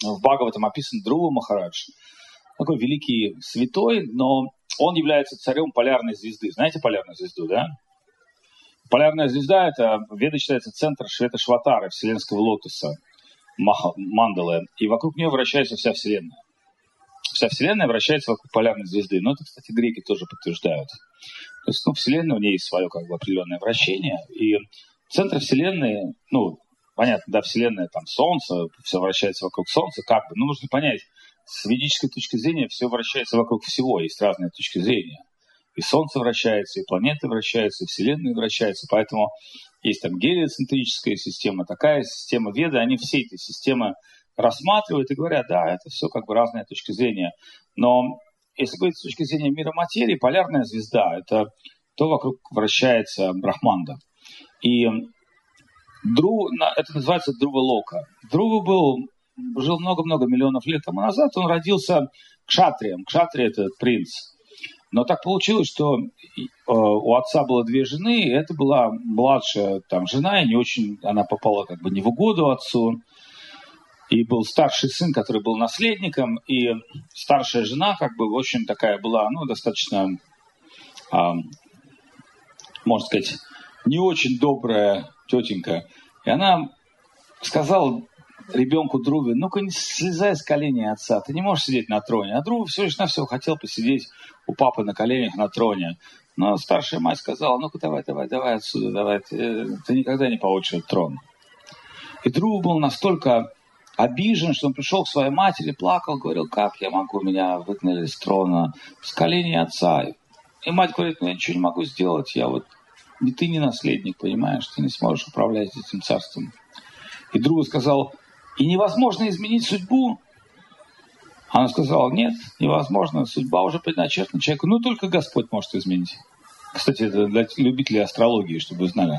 в Бхагаватам описан Друва Махарадж. Такой великий святой, но он является царем полярной звезды. Знаете полярную звезду, да? Полярная звезда – это, Веда считается, центр Шветашватары, вселенского лотоса, мандалы. И вокруг нее вращается вся Вселенная. Вся Вселенная вращается вокруг полярной звезды. Но это, кстати, греки тоже подтверждают. То есть, Вселенная, у нее есть свое определенное вращение. И центр Вселенной, понятно, да, Вселенная, там, Солнце, все вращается вокруг Солнца, но нужно понять, с ведической точки зрения все вращается вокруг всего, есть разные точки зрения. И Солнце вращается, и планеты вращаются, и Вселенная вращается, поэтому есть там гелиоцентрическая система, такая система Веды, они все эти системы рассматривают и говорят, да, это все разные точки зрения. Но если говорить с точки зрения мира материи, полярная звезда – это то, вокруг вращается Брахманда. И это называется Друва Лока. Друва жил много-много миллионов лет тому назад, он родился кшатрием. Кшатрия – это принц. Но так получилось, что у отца было две жены, и это была младшая жена, и не очень она попала не в угоду отцу. И был старший сын, который был наследником, и старшая жена очень такая была, достаточно, можно сказать, не очень добрая тетенька. И она сказала ребенку Друве, ну-ка не слезай с коленей отца, ты не можешь сидеть на троне. А Друва все лишь навсего хотел посидеть у папы на коленях на троне. Но старшая мать сказала, ну-ка давай отсюда, давай, ты никогда не получишь этот трон. И Друва был настолько обижен, что он пришел к своей матери, плакал, говорил, как я могу, меня выгнали с трона, с коленей отца. И мать говорит, я ничего не могу сделать, ты не наследник, понимаешь, ты не сможешь управлять этим царством. И Друва сказал, и невозможно изменить судьбу? Она сказала, нет, невозможно, судьба уже предначертана человеку, только Господь может изменить. Кстати, это для любителей астрологии, чтобы вы знали.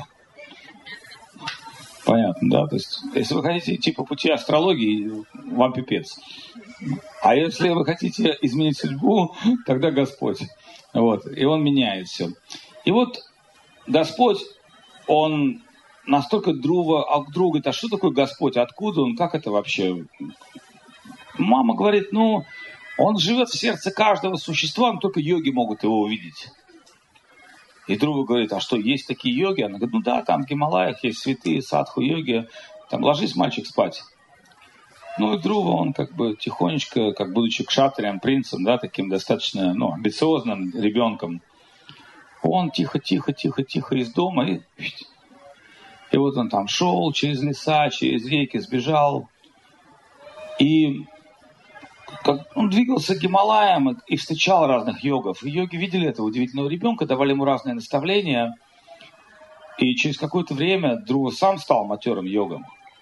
Понятно, да? То есть, если вы хотите идти по пути астрологии, вам пипец. А если вы хотите изменить судьбу, тогда Господь. И Он меняет все. И Господь, Он настолько Друва говорит, а что такое Господь? Откуда Он? Как это вообще? Мама говорит, Он живет в сердце каждого существа, но только йоги могут Его увидеть. И Друва говорит, а что, есть такие йоги? Она говорит, да, там в Гималаях есть святые садху-йоги, там ложись, мальчик, спать. И Друва, он тихонечко, будучи кшатрием, принцем, да, таким достаточно, амбициозным ребенком, он тихо из дома, и он там шел через леса, через реки, сбежал, и он двигался к Гималаям и встречал разных йогов. И йоги видели этого удивительного ребенка, давали ему разные наставления. И через какое-то время Друва сам стал матерым йогом.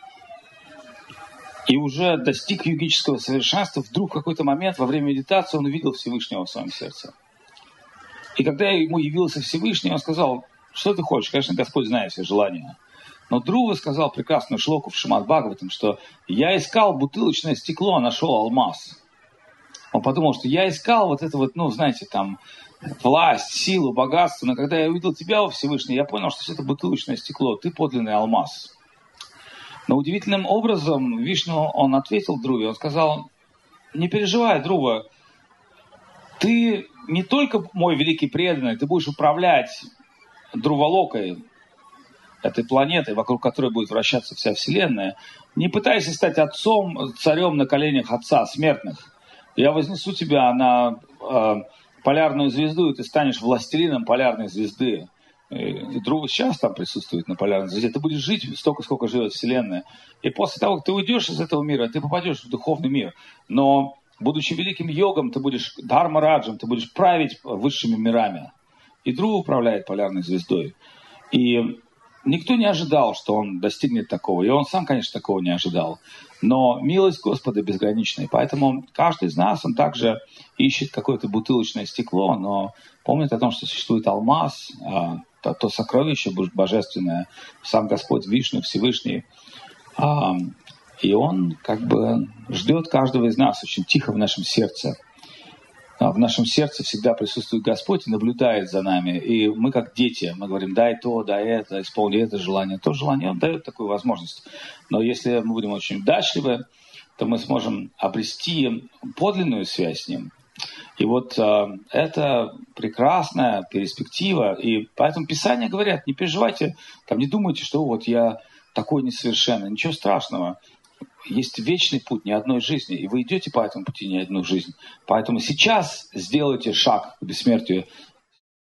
И уже достиг йогического совершенства. Вдруг в какой-то момент во время медитации он увидел Всевышнего в своем сердце. И когда ему явился Всевышний, он сказал, что ты хочешь? Конечно, Господь знает все желания. Но Друва сказал прекрасную шлоку в Шримад Бхагаватам, что я искал бутылочное стекло, а нашел алмаз. Он подумал, что я искал власть, силу, богатство, но когда я увидел тебя, Всевышний, я понял, что это бутылочное стекло, ты подлинный алмаз. Но удивительным образом Вишну, он ответил Друве, он сказал, не переживай, Друва, ты не только мой великий преданный, ты будешь управлять Друвалокой, этой планетой, вокруг которой будет вращаться вся Вселенная. Не пытайся стать отцом, царем на коленях отца смертных. Я вознесу тебя на полярную звезду, и ты станешь властелином полярной звезды. И Друва сейчас там присутствует на полярной звезде. Ты будешь жить столько, сколько живет Вселенная. И после того, как ты уйдешь из этого мира, ты попадешь в духовный мир. Но, будучи великим йогом, ты будешь дхарма-раджем, ты будешь править высшими мирами. И Друва управляет полярной звездой. И никто не ожидал, что он достигнет такого. И он сам, конечно, такого не ожидал. Но милость Господа безгранична. И поэтому каждый из нас, он также ищет какое-то бутылочное стекло, но помнит о том, что существует алмаз, то сокровище божественное, сам Господь Вишну, Всевышний. И он ждет каждого из нас очень тихо в нашем сердце. в нашем сердце всегда присутствует Господь и наблюдает за нами. И мы как дети, мы говорим, дай то, дай это, исполни это желание, то желание. Он дает такую возможность. Но если мы будем очень удачливы, то мы сможем обрести подлинную связь с Ним. И вот это прекрасная перспектива. И поэтому Писания говорят, не переживайте, там, не думайте, что вот я такой несовершенный. Ничего страшного. Есть вечный путь ни одной жизни, и вы идете по этому пути не одну жизнь. Поэтому сейчас сделайте шаг к бессмертию